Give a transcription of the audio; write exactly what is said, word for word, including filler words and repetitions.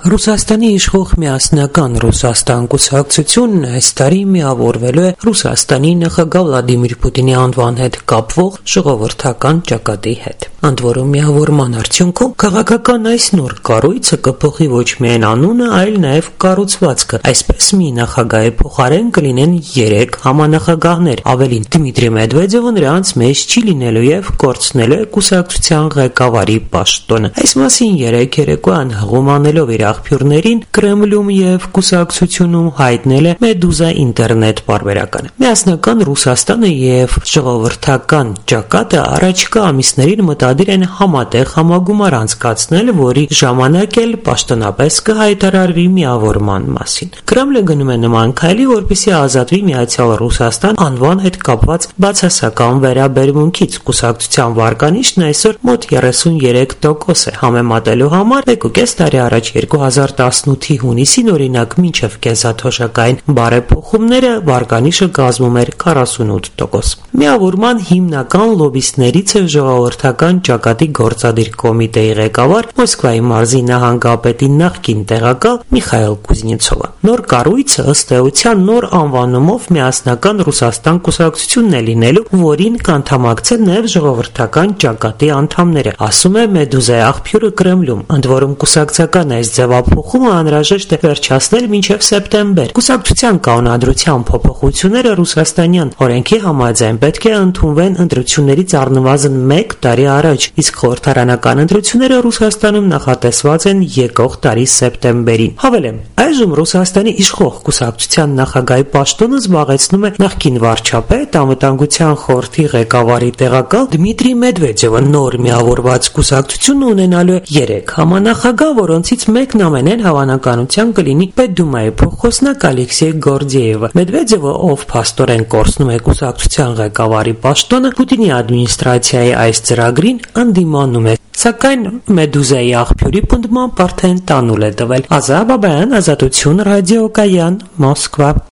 Ռուսաստանի իշխող միասնական Ռուսաստան կուսակցությունն այս տարի միավորվելու է Ռուսաստանի նախագահ Վլադիմիր Պուտինի անվան հետ կապվող ժողովրդական ճակատի հետ։ Ընդ որում միավորման արդյունքում քաղաքական այս նոր կառույցը կփոխի ոչ միայն անունը, այլ նաև կառուցվածքը։ Այսպես մի նախագահի փոխարեն կլինեն երեք համանախագահներ։ Ավելին, Դմիտրի Մեդվեդևը նրանց մեջ չի լինելու եւ կորցնելու է կուսակցության ղեկավարի պաշտոնը։ Այս մասին երեք երեկոյան հղում անելով իր աղբյուրներին Կրեմլում եւ կուսակցությունում հայտնել է Մեդուզա ինտերնետ պարբերականը։ Միասնական Ռուսաստանը եւ ժողովրդական ճակատը առաջիկա ամիսներին մտադիր են համատեղ համագումար անցկացնել, որի ժամանակ էլ պաշտոնապես կհայտարարվի միավորման մասին։ Կրեմլը գնում է նման քայլի, որպեսզի ազատվի Միացյալ Ռուսաստան անվան հետ կապված բացասական վերաբերմունքից։ Կուսակցության վարկանիշն այսօր մոտ երեսուններեք տոկոս է, համեմատելու համար մեկ ու կես տարի առաջ երկու հազար տասնութի հունիսին օրինակ մինչև կենսաթոշակային բարեփոխումները վարկանիշը կազմում էր քառասունութ տոկոս։ Միավորման հիմնական լոբիստներից է ժողովրդական ճակատի գործադիր կոմիտեի ղեկավար Մոսկվայի մարզի նահանգապետի նախկին տեղակալ Միխայել Կուզնեցովը։ Նոր կառույցը ըստ էության նոր անվանումով միասնական Ռուսաստան կուսակցությունն է լինելու, որին կանդամակցեն նաև ժողովրդական ճակատի անդամները, ասում է Մեդուզայի աղբյուրը Կրեմլում։ Ընդ որում կուսակցական այս ձևափոխումը անհրաժեշտ է վերջացնել մինչև սեպտեմբեր։ Կուսակցության կանոնադրության փոփոխությունները ռուսաստանյան օրենքի համաձայն պետք է ընդունվեն ընտրություններից առնվազն մեկ տարի առաջ, իսկ խորհրդարանական ընտրությունները Ռուսաստանում նախատեսված են եկող տարի սեպտեմբերին։ Հավելեմ, այժմ Ռուսաստանի իշխող կուսակցության նախագահի պաշտոնը զբաղեցնում է նախկին վարչապետ, անվտանգության խորհրդի ղեկավարի տեղակալ Դմիտրի Մեդվեդևը։ Նոր միավորված կուսակցությունը ունենալու է երեք համանախագահ, որոնցից մեկն ամենայն հավանականության կլինի Պետդումայի փոխխոսնակ Ալեքսեյ Գորդիևը։ Մեդվեդևը, ով փաստորեն կորցնում է կուսակցության ղեկավարի պաշտոնը, Պուտինի ադմինիստրացիայի այս ծրագրին ընդդիմանում է, սակայն Մեդուզայի աղբյուրի պնդմամբ արդեն տանուլ է տվել։ Ազա Բաբայան, Ազատություն ռադիոկայան, Մոսկվա։